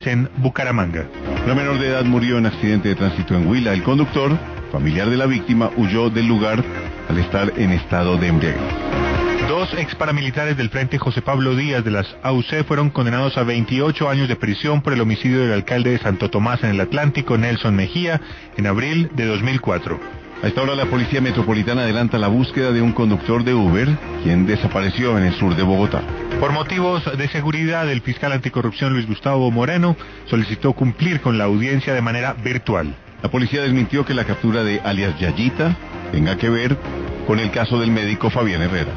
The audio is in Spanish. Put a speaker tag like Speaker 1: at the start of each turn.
Speaker 1: en Bucaramanga.
Speaker 2: La menor de edad murió en accidente de tránsito en Huila. El conductor, familiar de la víctima, huyó del lugar al estar en estado de embriaguez.
Speaker 1: 2 ex paramilitares del Frente José Pablo Díaz de las AUC fueron condenados a 28 años de prisión por el homicidio del alcalde de Santo Tomás en el Atlántico, Nelson Mejía, en abril de 2004.
Speaker 2: A esta hora la Policía Metropolitana adelanta la búsqueda de un conductor de Uber, quien desapareció en el sur de Bogotá.
Speaker 1: Por motivos de seguridad, el fiscal anticorrupción Luis Gustavo Moreno solicitó cumplir con la audiencia de manera virtual.
Speaker 2: La policía desmintió que la captura de alias Yayita tenga que ver con el caso del médico Fabián Herrera.